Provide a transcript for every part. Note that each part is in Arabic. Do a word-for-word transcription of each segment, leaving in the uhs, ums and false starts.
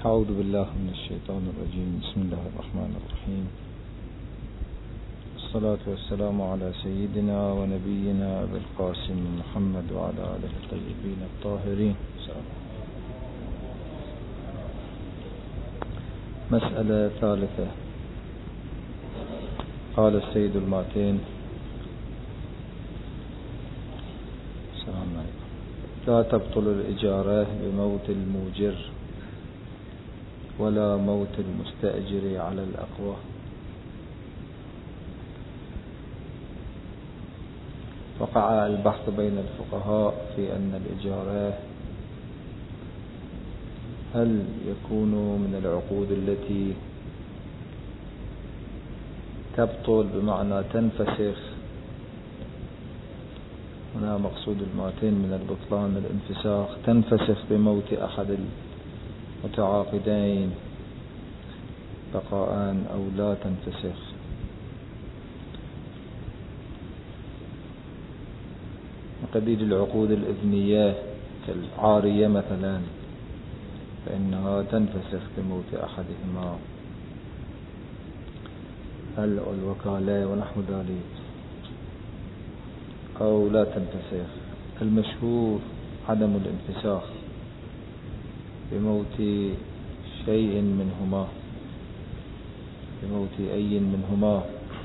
أعوذ بالله من الشيطان الرجيم. بسم الله الرحمن الرحيم. الصلاة والسلام على سيدنا ونبينا أبي القاسم محمد وعلى آله الطيبين الطاهرين. مسألة ثالثة. قال السيد الماتين: السلام عليكم. لا تبطل الإجارة بموت الموجر ولا موت المستأجر على الأقوى. وقع البحث بين الفقهاء في أن الإجارة هل يكون من العقود التي تبطل بمعنى تنفسخ. هنا مقصود الماتين من البطلان الانفساخ، تنفسخ بموت أحد المتعاقدين بقاء أو لا تنفسخ. وقبيل العقود الإذنية كالعارية مثلا فإنها تنفسخ بموت أحدهما، الوكالة ونحو ذلك، أو لا تنفسخ. المشهور عدم الانفساخ بموت شيء منهما، بموت أي منهما.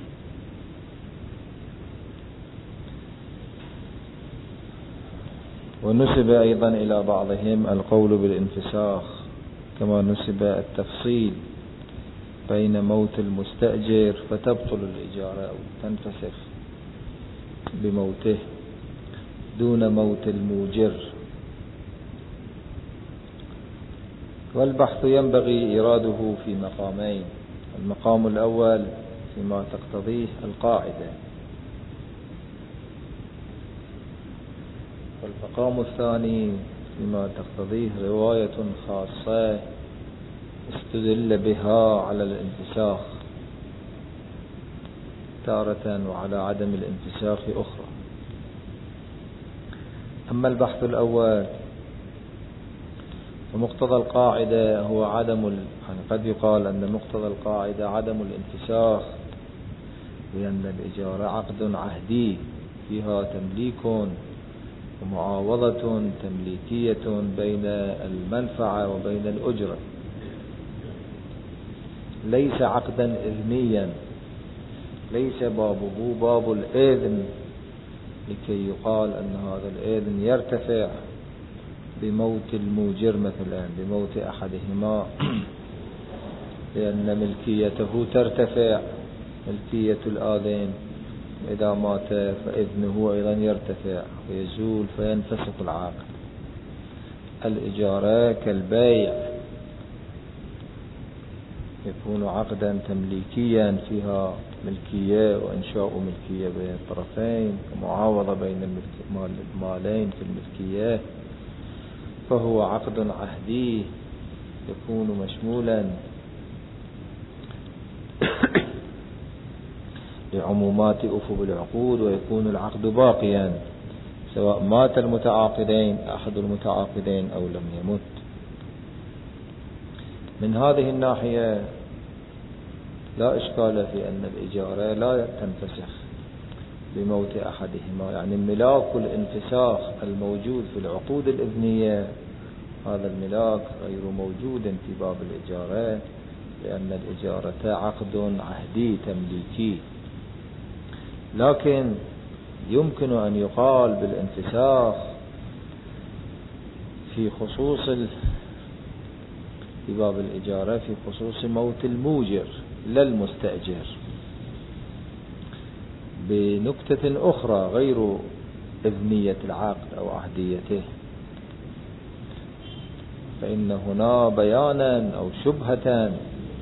ونسب أيضا إلى بعضهم القول بالانفساخ، كما نسب التفصيل بين موت المستأجر فتبطل الإجارة أو تنفسخ بموته دون موت الموجر. والبحث ينبغي إراده في مقامين: المقام الأول فيما تقتضيه القاعدة، والمقام الثاني فيما تقتضيه رواية خاصة استدل بها على الانفساخ تارة وعلى عدم الانفساخ أخرى. أما البحث الأول ومقتضى القاعدة هو عدم ال... يعني قد يقال أن مقتضى القاعدة عدم الانفساخ، لأن الإجارة عقد عهدي فيها تمليك ومعاوضة تمليكية بين المنفعة وبين الأجرة، ليس عقدا إذنيا، ليس بابه باب الإذن لكي يقال أن هذا الإذن يرتفع بموت الموجر مثلا، بموت أحدهما، لأن ملكيته ترتفع، ملكية الآذن إذا مات فإذنه أيضا يرتفع ويزول فينفسخ العقد. الإجارة كالبيع يكون عقدا تمليكيا فيها ملكية وإنشاء ملكية بين الطرفين ومعاوضة بين المالين في الملكية، فهو عقد عهدي يكون مشمولا لعمومات أفق العقود، ويكون العقد باقيا سواء مات المتعاقدين أحد المتعاقدين أو لم يمت. من هذه الناحية لا إشكال في أن الإجارة لا تنفسخ بموت أحدهما، يعني ملاك الانفساخ الموجود في العقود الإذنية هذا الملاك غير موجود في باب الإجارة، لأن الإجارة عقد عهدي تمليكي. لكن يمكن أن يقال بالانفساخ في خصوص في باب الإجارة في خصوص موت الموجر لا المستأجر، بنكتة أخرى غير إذنية العقد أو عهديته، فإن هنا بيانا أو شبهة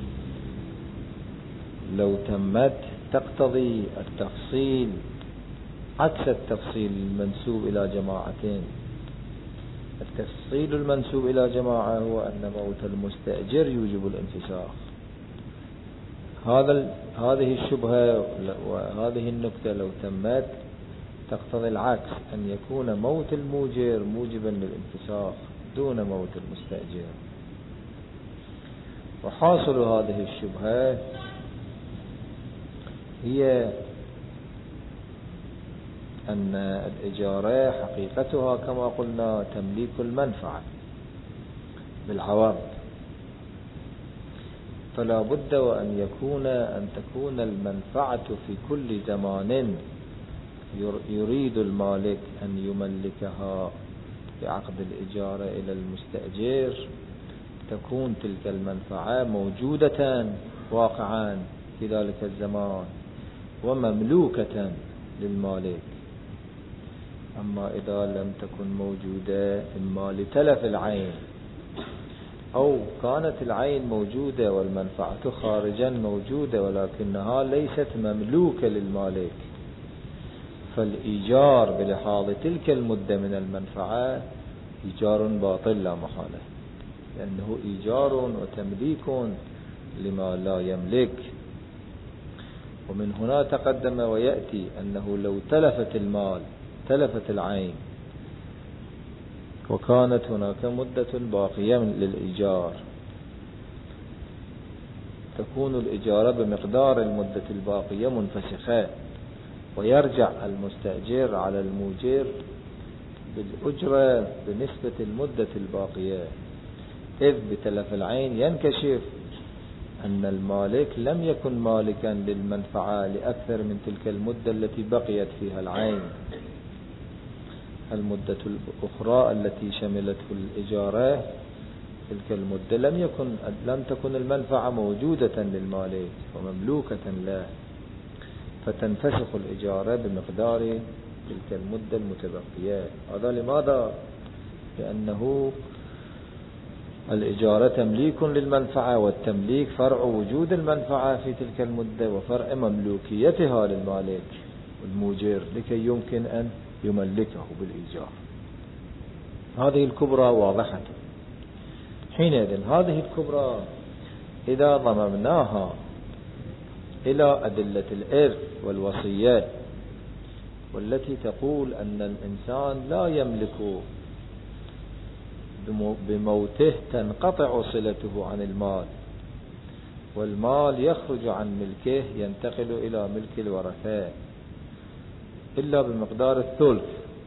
لو تمت تقتضي التفصيل عكس التفصيل المنسوب إلى جماعتين. التفصيل المنسوب إلى جماعة هو أن موت المستأجر يوجب الانفساخ. هذا هذه الشبهة وهذه النكتة لو تمت تقتضي العكس، أن يكون موت الموجر موجبا للانفساخ دون موت المستأجر. وحاصل هذه الشبهة هي أن الإجارة حقيقتها كما قلنا تمليك المنفعة بالعوض، فلا بد وأن يكون أن تكون المنفعة في كل زمان يريد المالك أن يملكها بعقد الإجارة إلى المستأجر، تكون تلك المنفعة موجودة واقعا في ذلك الزمان ومملوكة للمالك. أما إذا لم تكن موجودة إما لتلف العين أو كانت العين موجودة والمنفعة خارجا موجودة ولكنها ليست مملوكة للمالك، فالإيجار بلحاظ تلك المدة من المنفعة إيجار باطل لا محالة، لأنه إيجار وتمليك لما لا يملك. ومن هنا تقدم ويأتي أنه لو تلفت المال تلفت العين وكانت هناك مدة باقية للإيجار، تكون الإجارة بمقدار المدة الباقية منفسخة، ويرجع المستأجر على الموجر بالأجرة بنسبة المدة الباقية، إذ بتلف العين ينكشف أن المالك لم يكن مالكا للمنفعة لأكثر من تلك المدة التي بقيت فيها العين. المدة الأخرى التي شملته الإجارة تلك المدة لم يكن لم تكن المنفعة موجودة للمالك ومملوكة له، فتنفسخ الإجارة بمقدار تلك المدة المتبقية. هذا لماذا؟ لأنه الإجارة تمليك للمنفعة، والتمليك فرع وجود المنفعة في تلك المدة وفرع مملوكيتها للمالك والموجر لكي يمكن أن يملكه بالإيجار. هذه الكبرى واضحة. حينئذ هذه الكبرى إذا ضممناها إلى أدلة الإرث والوصية والتي تقول أن الإنسان لا يملك بموته تنقطع صلته عن المال، والمال يخرج عن ملكه ينتقل إلى ملك الورثة إلا بمقدار الثلث،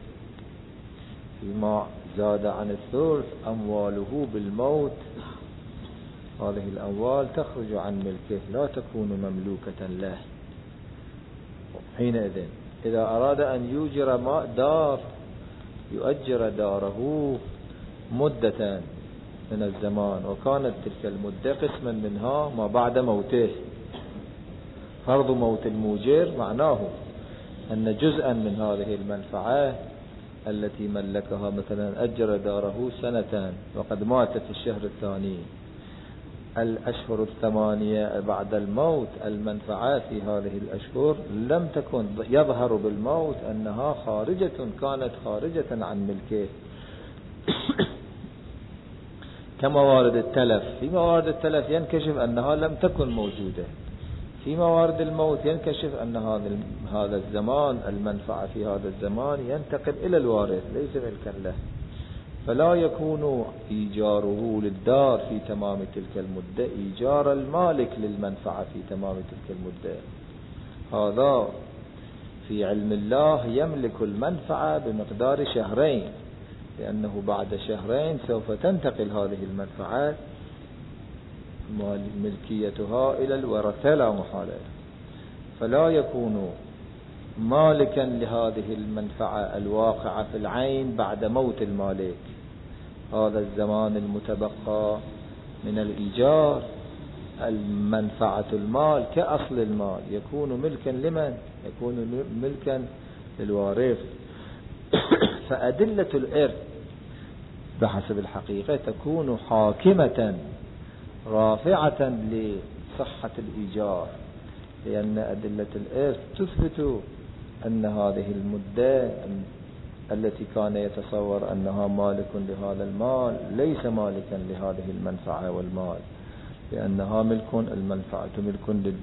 فيما زاد عن الثلث أمواله بالموت هذه الأموال تخرج عن ملكه لا تكون مملوكة له. حينئذ إذا أراد أن يؤجر دار يؤجر داره مدة من الزمان، وكانت تلك المدة قسما منها ما بعد موته. فرض موت الموجر معناه أن جزءا من هذه المنفعة التي ملكها، مثلا أجر داره سنة وقد مات في الشهر الثاني، الأشهر الثمانية بعد الموت المنفعة في هذه الأشهر لم تكن يظهر بالموت أنها خارجة كانت خارجة عن ملكه كموارد التلف. في موارد التلف ينكشف أنها لم تكن موجودة، في موارد الموت ينكشف أن هذا الزمان المنفعة في هذا الزمان ينتقل إلى الوارث ليس ملكا له، فلا يكون إيجاره للدار في تمام تلك المدة إيجار المالك للمنفعة في تمام تلك المدة. هذا في علم الله يملك المنفعة بمقدار شهرين، لأنه بعد شهرين سوف تنتقل هذه المنفعة ملكيتها إلى الورثة لا محالة، فلا يكون مالكا لهذه المنفعة الواقعة في العين بعد موت المالك. هذا الزمان المتبقى من الإيجار المنفعة المال كأصل المال يكون ملكا لمن؟ يكون ملكا للوارث. فأدلة الإرث بحسب الحقيقة تكون حاكمة رافعة لصحة الإيجار، لأن أدلة الإرث تثبت أن هذه المدة التي كان يتصور أنها مالك لهذا المال ليس مالكا لهذه المنفعة والمال، لأنها ملك المنفعة ملك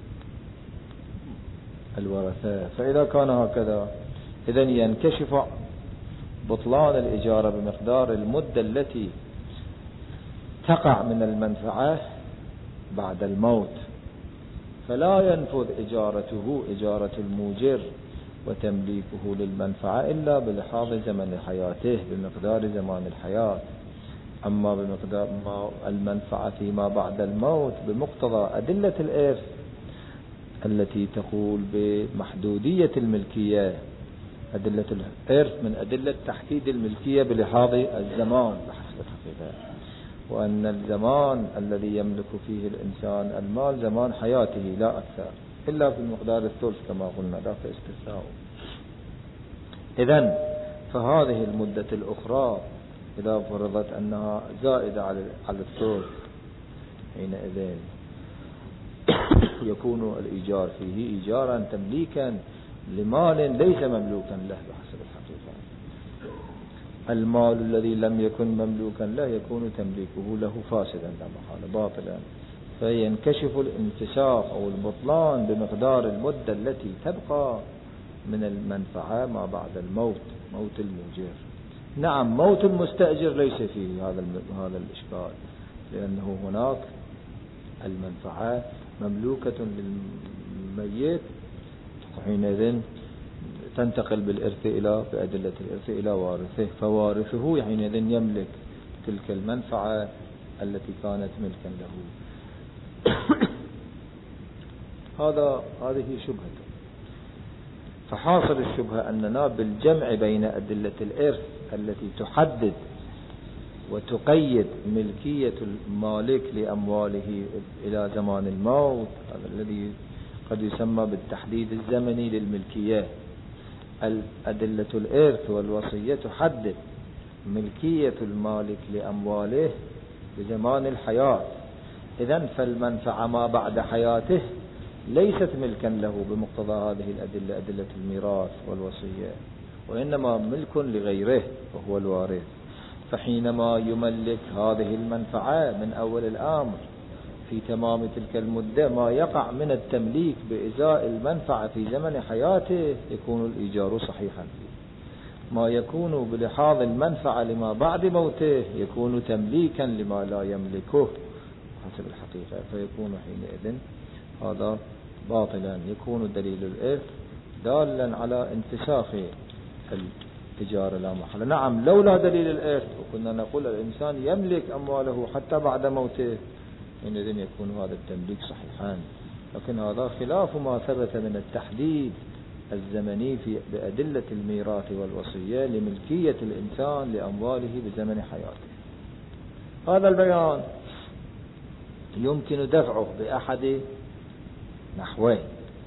للورثة. فإذا كان هكذا إذن ينكشف بطلان الإجارة بمقدار المدة التي تقع من المنفعة بعد الموت، فلا ينفذ إجارته إجارة الموجر وتمليكه للمنفعة إلا بلحاظ زمن حياته بمقدار زمان الحياة. أما بمقدار ما المنفعة فيما بعد الموت بمقتضى أدلة الإرث التي تقول بمحدودية الملكية. أدلة الإرث من أدلة تحديد الملكية بلحاظ الزمان بحسب الحقيقة، وأن الزمان الذي يملك فيه الإنسان المال زمان حياته لا أكثر، إلا في المقدار الثلث كما قلنا لا في استثناء. إذن فهذه المدة الأخرى إذا فرضت أنها زائدة على الثلث حينئذ يكون الإيجار فيه إيجارا تمليكا لمال ليس مملوكا له بحسب الحقيقة. المال الذي لم يكن مملوكا له يكون تمليكه له فاسدا لا محالة باطلا، فينكشف الانكشاف أو البطلان بمقدار المدة التي تبقى من المنفعة ما بعد الموت، موت الموجر. نعم موت المستأجر ليس فيه هذا هذا الإشكال، لأنه هناك المنفعة مملوكة للميت، حينئذ تنتقل بالإرث إلى بأدلة الإرث إلى وارثه، فوارثه حينئذ يملك تلك المنفعة التي كانت ملكا له. هذا هذه شبهة. فحاصل الشبهة أننا بالجمع بين أدلة الإرث التي تحدد وتقيد ملكية المالك لأمواله إلى زمان الموت، هذا الذي قد يسمى بالتحديد الزمني للملكية. أدلة الإرث والوصية تحدد ملكية المالك لأمواله بزمان الحياة. إذن فالمنفعة ما بعد حياته ليست ملكا له بمقتضى هذه الأدلة أدلة الميراث والوصية، وإنما ملك لغيره وهو الوارث. فحينما يملك هذه المنفعة من أول الأمر في تمام تلك المدة ما يقع من التمليك بإزاء المنفعة في زمن حياته يكون الإيجار صحيحا فيه. ما يكون بلحاظ المنفعة لما بعد موته يكون تمليكا لما لا يملكه حسب الحقيقة، فيكون حينئذ هذا باطلا، يكون دليل الإرث دالا على انفساخ الإجارة لا محالة. نعم لولا دليل الإرث وكنا نقول الإنسان يملك أمواله حتى بعد موته حينئذ يكون هذا التمليك صحيحا، لكن هذا خلاف ما ثبت من التحديد الزمني في بأدلة الميراث والوصية لملكية الإنسان لأمواله بزمن حياته. هذا البيان يمكن دفعه بأحد نحوين.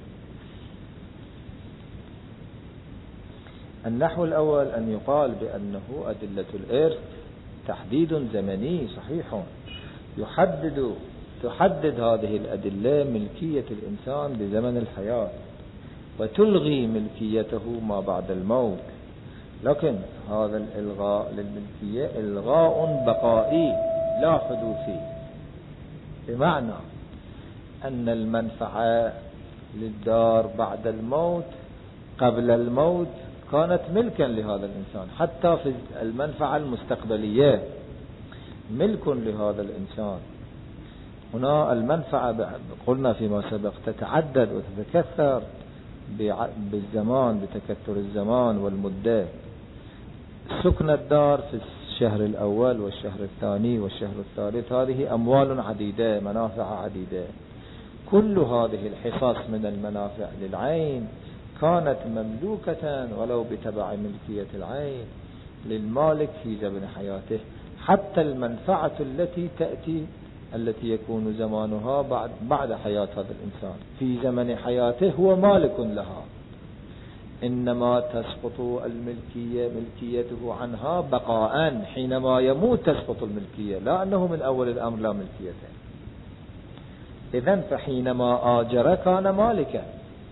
النحو الأول أن يقال بأنه أدلة الإرث تحديد زمني صحيح يحدد تحدد هذه الأدلة ملكية الإنسان بزمن الحياة وتلغي ملكيته ما بعد الموت، لكن هذا الإلغاء للملكية إلغاء بقائي لا حدوثي، بمعنى أن المنفعة للدار بعد الموت قبل الموت كانت ملكا لهذا الإنسان، حتى في المنفعة المستقبلية ملك لهذا الإنسان. هنا المنفعة قلنا فيما سبق تتعدد وتتكثر بالزمان بتكثر الزمان والمدة. سكن الدار في الشهر الأول والشهر الثاني والشهر الثالث هذه أموال عديدة منافع عديدة، كل هذه الحصص من المنافع للعين كانت مملوكة ولو بتبع ملكية العين للمالك في زمن حياته، حتى المنفعة التي تأتي التي يكون زمانها بعد بعد حياة هذا الإنسان في زمن حياته هو مالك لها، إنما تسقط الملكية ملكيته عنها بقاء، حينما يموت تسقط الملكية، لا أنه من أول الأمر لا ملكيته. إذن فحينما آجر كان مالكا،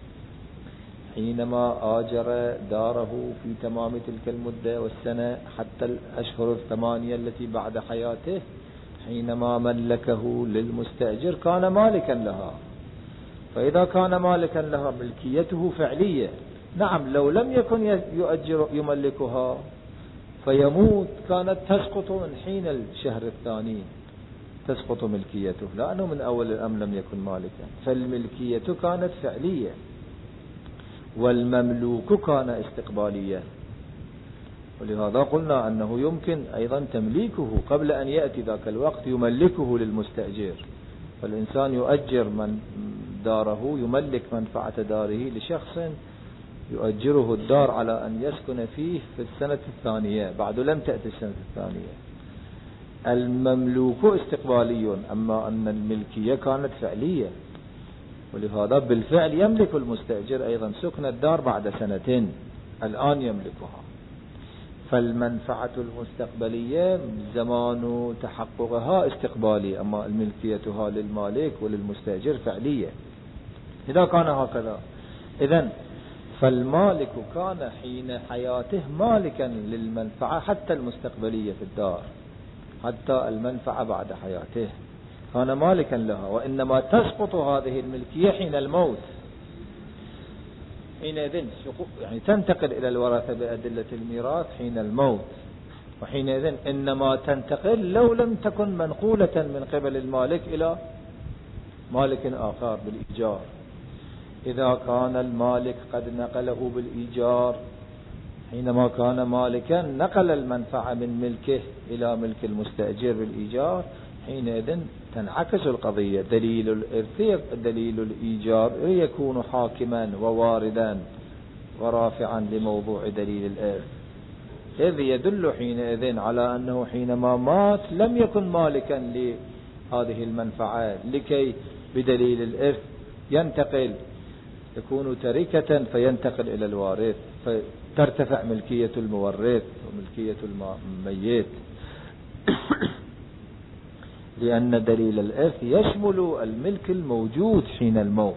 حينما آجر داره في تمام تلك المدة والسنة حتى الأشهر الثمانية التي بعد حياته، حينما ملكه للمستأجر كان مالكا لها. فإذا كان مالكا لها ملكيته فعلية. نعم لو لم يكن يؤجر يملكها فيموت كانت تسقط من حين الشهر الثاني تسقط ملكيته، لأنه من أول الأمر لم يكن مالكا، فالملكية كانت فعلية والمملوك كان استقباليا. ولهذا قلنا أنه يمكن أيضا تمليكه قبل أن يأتي ذاك الوقت، يملكه للمستأجر. فالإنسان يؤجر من داره، يملك منفعة داره لشخص يؤجره الدار على أن يسكن فيه في السنة الثانية، بعد لم تأتي السنة الثانية. المملوك استقبالي، أما أن الملكية كانت فعلية، ولهذا بالفعل يملك المستأجر أيضا سكن الدار بعد سنتين، الآن يملكها. فالمنفعة المستقبلية زمان تحققها استقبالي، أما الملكيتها للمالك وللمستأجر فعلية. إذا كان هكذا، إذن فالمالك كان حين حياته مالكا للمنفعة حتى المستقبلية في الدار، حتى المنفعة بعد حياته كان مالكا لها، وإنما تسقط هذه الملكية حين الموت. حينئذ يعني تنتقل إلى الورثة بأدلة الميراث حين الموت، وحينئذ إنما تنتقل لو لم تكن منقولة من قبل المالك إلى مالك آخر بالإيجار. إذا كان المالك قد نقله بالإيجار حينما كان مالكا، نقل المنفعة من ملكه إلى ملك المستأجر بالإيجار، حينئذ تنعكس القضية. دليل الإرث دليل الإيجار يكون حاكما وواردا ورافعا لموضوع دليل الإرث، إذ يدل حينئذ على أنه حينما مات لم يكن مالكا لهذه المنفعة، لكي بدليل الإرث ينتقل، يكون تركة فينتقل إلى الوارث، فترتفع ملكية المورث وملكية الميت. لأن دليل الإرث يشمل الملك الموجود حين الموت،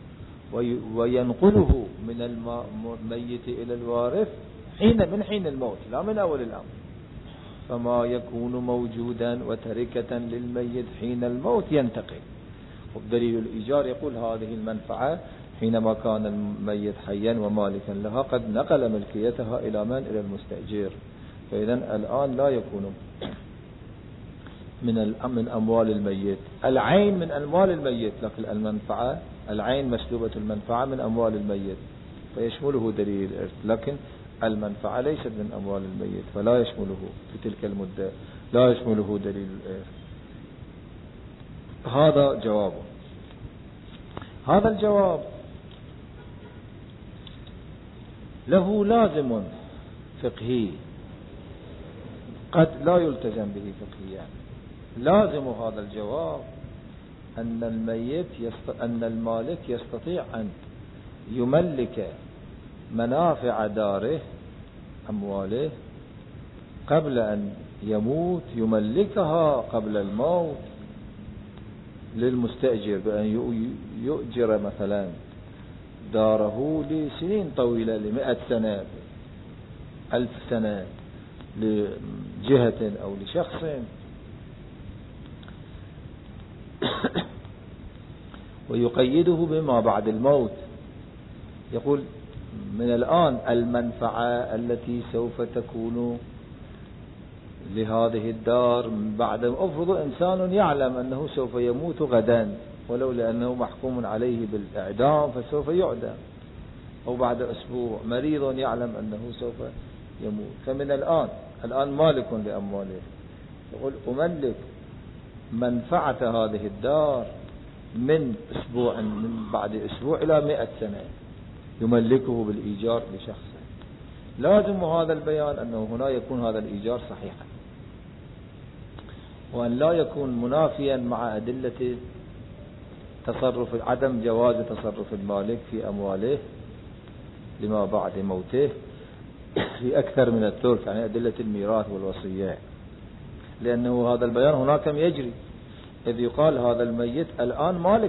وينقله من الميت إلى الوارث حين من حين الموت، لا من أول الأمر. فما يكون موجودا وتركة للميت حين الموت ينتقل. ودليل الإيجار يقول هذه المنفعة حينما كان الميت حيا ومالكا لها قد نقل ملكيتها إلى من؟ إلى المستأجر. فإذن الآن لا يكون من من أموال الميت، العين من أموال الميت، لكن المنفعة العين مسلوبة المنفعة من أموال الميت، فيشمله دليل الإرث، لكن المنفعة ليست من أموال الميت، فلا يشمله في تلك المدة، لا يشمله دليل الإرث. هذا جوابه. هذا الجواب له لازم فقهي قد لا يلتزم به فقهيا. لازم هذا الجواب أن الميت يست... أن المالك يستطيع أن يملك منافع داره أمواله قبل أن يموت، يملكها قبل الموت للمستأجر، بأن يؤجر مثلا داره لسنين طويلة، لمئة سنة، ألف سنة، لجهة أو لشخص، ويقيده بما بعد الموت. يقول من الآن المنفعة التي سوف تكون لهذه الدار بعد، أفرض إنسان يعلم أنه سوف يموت غدا، ولو لأنه محكوم عليه بالإعدام فسوف يعدم، أو بعد أسبوع مريض يعلم أنه سوف يموت، فمن الآن الآن مالك لأمواله، يقول أملك منفعة هذه الدار من أسبوع، من بعد أسبوع إلى مئة سنة، يملكه بالإيجار لشخص. لازم هذا البيان أنه هنا يكون هذا الإيجار صحيحا، وأن لا يكون منافيا مع أدلة تصرف عدم جواز تصرف المالك في أمواله لما بعد موته في أكثر من الثلث، يعني أدلة الميراث والوصية، لأنه هذا البيان هناك يجري، إذ يقال هذا الميت الآن مالك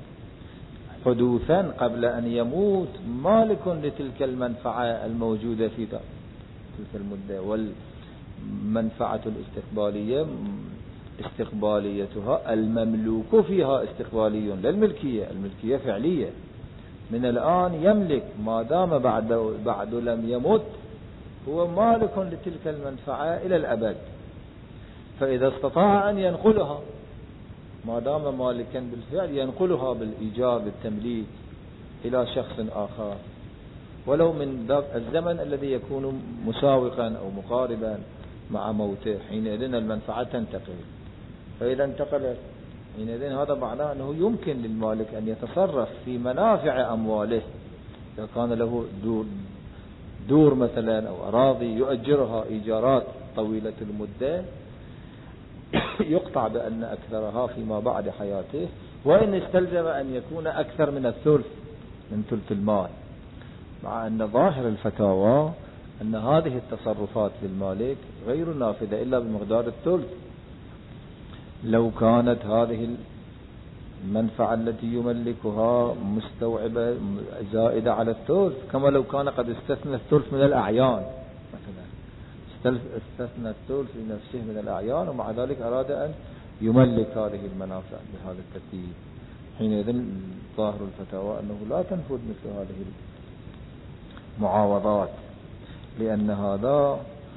حدوثا قبل أن يموت، مالك لتلك المنفعة الموجودة في تلك المدة، والمنفعة الاستقبالية استقباليتها المملوك فيها استقبالي للملكية، الملكية فعلية، من الآن يملك ما دام بعد بعد لم يمت، هو مالك لتلك المنفعة إلى الأبد. فإذا استطاع أن ينقلها ما دام مالكا بالفعل ينقلها بالإيجار بالتمليك إلى شخص آخر ولو من ذاك الزمن الذي يكون مساوقا أو مقاربا مع موته، حينئذ المنفعة تنتقل. فإذا انتقلت حينئذ هذا معناه أنه يمكن للمالك أن يتصرف في منافع أمواله. إذا كان له دور, دور مثلا أو أراضي يؤجرها إيجارات طويلة المدة يقطع بأن أكثرها فيما بعد حياته، وإن استلزم أن يكون أكثر من الثلث من ثلث المال، مع أن ظاهر الفتاوى أن هذه التصرفات للمالك غير نافذة إلا بمقدار الثلث. لو كانت هذه المنفعة التي يملكها مستوعبة زائدة على الثلث، كما لو كان قد استثنى الثلث من الأعيان مثلا، استثنى الثلث لنفسه من الأعيان ومع ذلك أراد أن يملك هذه المنافع بهذا الترتيب، حينئذ ظاهر الفتاوى أنه لا تنفذ مثل هذه المعاوضات، لأن هذا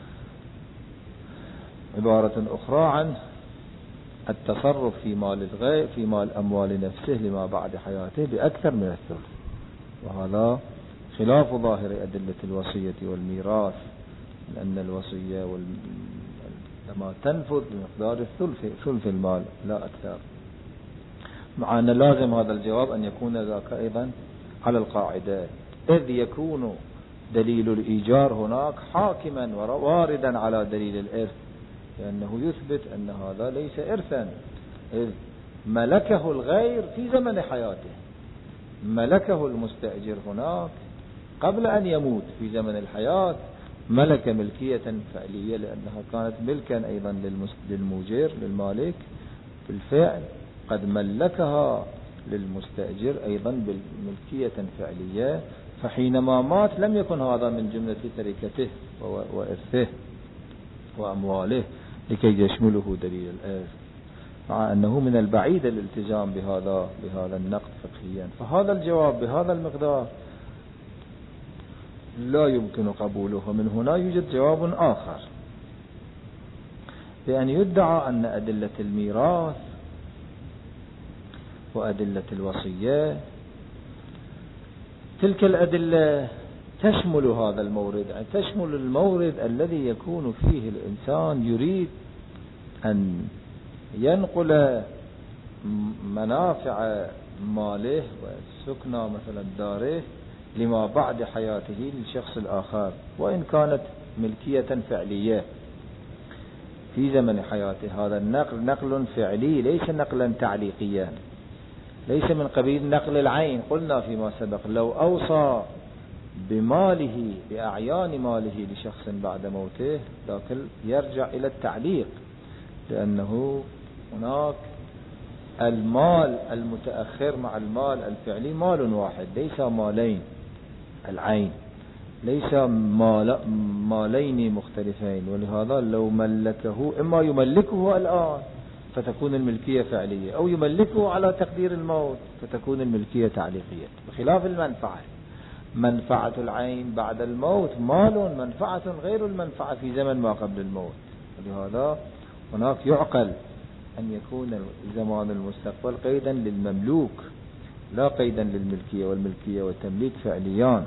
عبارة أخرى عن التصرف في مال الغير في مال أموال نفسه لما بعد حياته بأكثر من الثلث، وهذا خلاف ظاهر أدلة الوصية والميراث، لأن الوصية وال... لما تنفذ بمقدار الثلث ثلث المال لا أكثر، مع أن لازم هذا الجواب أن يكون ذاك أيضا على القاعدة، إذ يكون دليل الإيجار هناك حاكما وواردا على دليل الإرث، لأنه يثبت أن هذا ليس إرثا، إذ ملكه الغير في زمن حياته، ملكه المستأجر هناك قبل أن يموت في زمن الحياة، ملك ملكية فعلية لأنها كانت ملكا أيضا للموجر للمالك بالفعل، قد ملكها للمستأجر أيضا بالملكية فعلية، فحينما مات لم يكن هذا من جملة تركته وإرثه وأمواله لكي يشمله دليل الإرث، مع أنه من البعيد الالتزام بهذا بهذا النقد فقهيا. فهذا الجواب بهذا المقدار لا يمكن قبوله. من هنا يوجد جواب آخر، بأن يدعى أن أدلة الميراث وأدلة الوصية تلك الأدلة تشمل هذا المورد، يعني تشمل المورد الذي يكون فيه الإنسان يريد أن ينقل منافع ماله وسكنى مثلا داره لما بعد حياته للشخص الآخر، وإن كانت ملكية فعلية في زمن حياته. هذا النقل نقل فعلي ليس نقلا تعليقيا، ليس من قبيل نقل العين. قلنا فيما سبق لو أوصى بماله بأعيان ماله لشخص بعد موته لكن يرجع إلى التعليق، لأنه هناك المال المتأخر مع المال الفعلي مال واحد ليس مالين، العين ليس مال مالين مختلفين، ولهذا لو ملكه إما يملكه الآن فتكون الملكية فعلية، أو يملكه على تقدير الموت فتكون الملكية تعليقية، بخلاف المنفعة. منفعة العين بعد الموت مال، منفعة غير المنفعة في زمن ما قبل الموت، ولهذا هناك يعقل أن يكون زمان المستقبل قيدا للمملوك لا قيدا للملكية، والملكية والتمليك فعليان.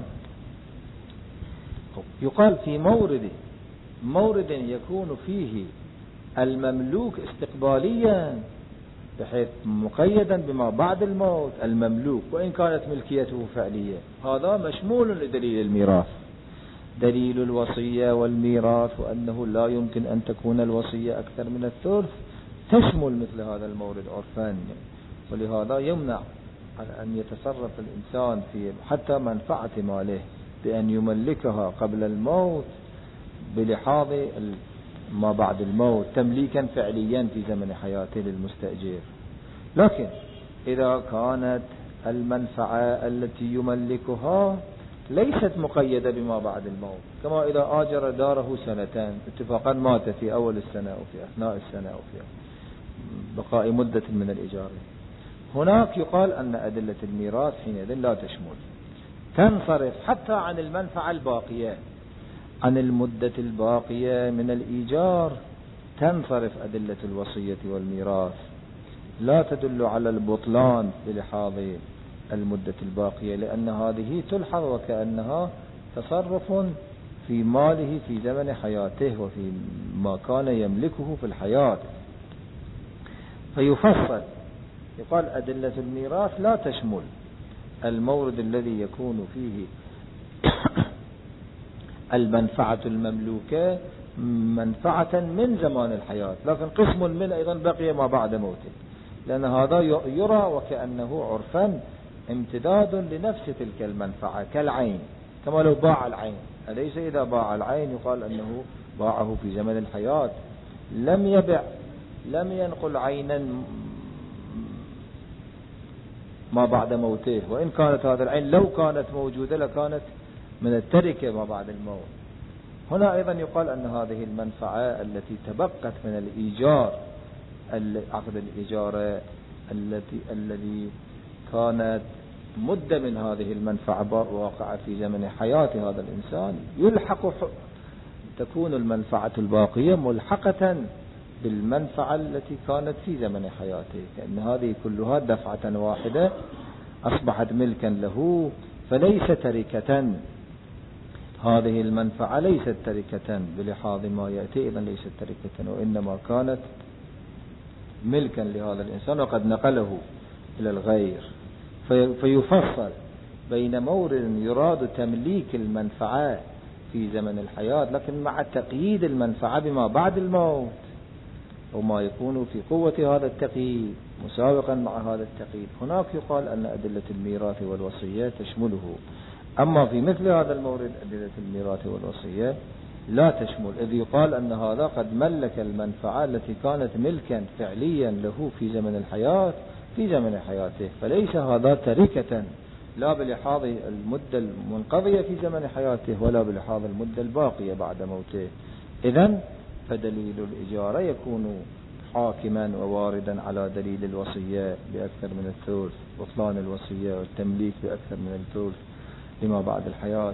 يقال في مورد مورد يكون فيه المملوك استقباليا بحيث مقيدا بما بعد الموت المملوك وإن كانت ملكيته فعلية، هذا مشمول لدليل الميراث. دليل الوصية والميراث وأنه لا يمكن أن تكون الوصية أكثر من الثلث تشمل مثل هذا المورد عرفان، ولهذا يمنع أن يتصرف الإنسان في حتى منفعة ماله بأن يملكها قبل الموت بلحاظ ما بعد الموت تمليكا فعليا في زمن حياته للمستأجر. لكن إذا كانت المنفعة التي يملكها ليست مقيدة بما بعد الموت، كما إذا آجر داره سنتين اتفاقا مات في أول السنة أو في أثناء السنة أو في بقاء مدة من الإجارة، هناك يقال أن أدلة الميراث حينئذ لا تشمل، تنصرف حتى عن المنفعة الباقية، عن المدة الباقية من الإيجار تنصرف أدلة الوصية والميراث، لا تدل على البطلان بلحاظ المدة الباقية، لأن هذه تلحظ وكأنها تصرف في ماله في زمن حياته وفي ما كان يملكه في الحياة. فيفصل يقال أدلة الميراث لا تشمل المورد الذي يكون فيه المنفعة المملوكة منفعة من زمان الحياة، لكن قسم من أيضا بقي ما بعد موته، لأن هذا يرى وكأنه عرفا امتداد لنفس تلك المنفعة كالعين، كما لو باع العين، أليس إذا باع العين يقال أنه باعه في زمن الحياة، لم يبع لم ينقل عينا ما بعد موته، وإن كانت هذه العين لو كانت موجودة لكانت من التركة ما بعد الموت. هنا أيضا يقال أن هذه المنفعة التي تبقت من الإيجار، عقد الإجارة التي الذي كانت مدة من هذه المنفعة واقعة في زمن حياة هذا الإنسان، يلحق تكون المنفعة الباقية ملحقة بالمنفعة التي كانت في زمن حياته، كأن هذه كلها دفعة واحدة أصبحت ملكا له، فليس تركة. هذه المنفعة ليست تركة بلحاظ ما يأتي، إذن ليست تركة، وإنما كانت ملكا لهذا الإنسان وقد نقله إلى الغير. فيفصل بين مورد يراد تمليك المنفعة في زمن الحياة لكن مع تقييد المنفعة بما بعد الموت، وما يكون في قوة هذا التقييد مساوقا مع هذا التقييد. هناك يقال أن أدلة الميراث والوصية تشمله، أما في مثل هذا المورد أدلة الميراث والوصية لا تشمل، إذ يقال أن هذا قد ملك المنفعة التي كانت ملكا فعليا له في زمن الحياة في زمن حياته، فليس هذا تركة لا بلحاظ المدة المنقضية في زمن حياته ولا بلحاظ المدة الباقية بعد موته. إذن فدليل الإجارة يكون حاكما وواردا على دليل الوصية بأكثر من الثلث، بطلان الوصية والتمليك بأكثر من الثلث لما بعد الحياة،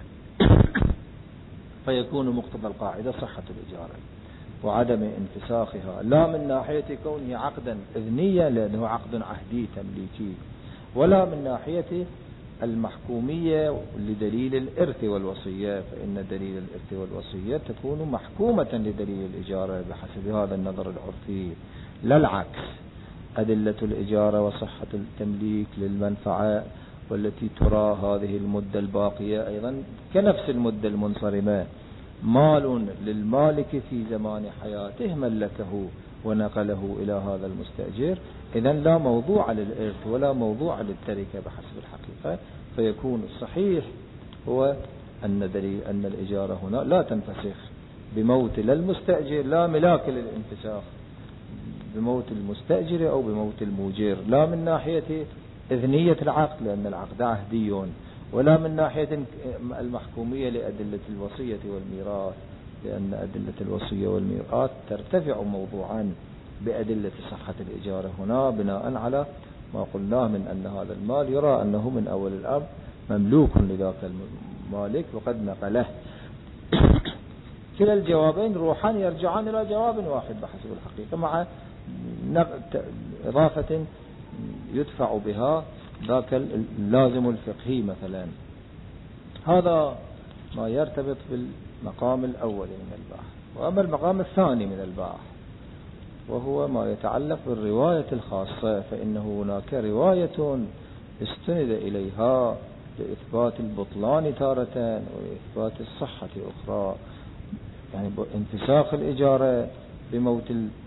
فيكون مقتضى القاعدة صحة الإجارة وعدم انفساخها، لا من ناحية كونه عقدا إذنيا لأنه عقد عهدي تمليكي، ولا من ناحية المحكومية لدليل الإرث والوصية، فإن دليل الإرث والوصية تكون محكومة لدليل الإجارة بحسب هذا النظر العرفي، لا العكس. أدلة الإجارة وصحة التمليك للمنفعة والتي ترى هذه المدة الباقية أيضا كنفس المدة المنصرمة، مال للمالك في زمان حياته ملكه ونقله إلى هذا المستأجر، إذن لا موضوع للإرث ولا موضوع للتركة بحسب الحقيقة. فيكون الصحيح هو أن دليل أن الإجارة هنا لا تنفسخ بموت لا المستأجر لا ملاك للانفساخ بموت المستأجر أو بموت الموجر، لا من ناحية إذنية العقد لأن العقد عهدي، ولا من ناحية المحكومية لأدلة الوصية والميراث لأن أدلة الوصية والميراث ترتفع موضوعا بأدلة صحة الإجارة هنا بناء على ما قلناه من أن هذا المال يرى أنه من أول الأرض مملوك لذاك المالك وقد نقله. كلا الجوابين روحان يرجعان إلى جواب واحد بحسب الحقيقة مع إضافة يدفع بها ذاك اللازم الفقهي مثلا. هذا ما يرتبط بالمقام الأول من البحث. وأما المقام الثاني من البحث وهو ما يتعلق بالرواية الخاصة، فإنه هناك رواية استند إليها لإثبات البطلان تارة وإثبات الصحة أخرى، يعني انفساخ الإجارة بموت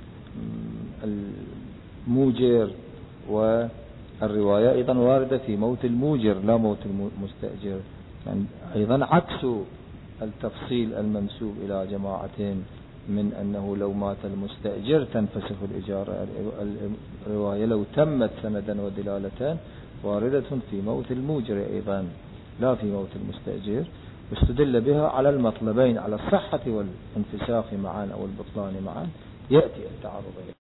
الموجر، والرواية أيضا واردة في موت الموجر لا موت المستأجر، يعني أيضا عكس التفصيل المنسوب إلى جماعة من أنه لو مات المستأجر تنفسخ الإجارة. الرواية لو تمت سندا ودلالة واردة في موت الموجر أيضا لا في موت المستأجر، واستدل بها على المطلبين على الصحة والانفساخ معا أو البطلان معا، يأتي التعرض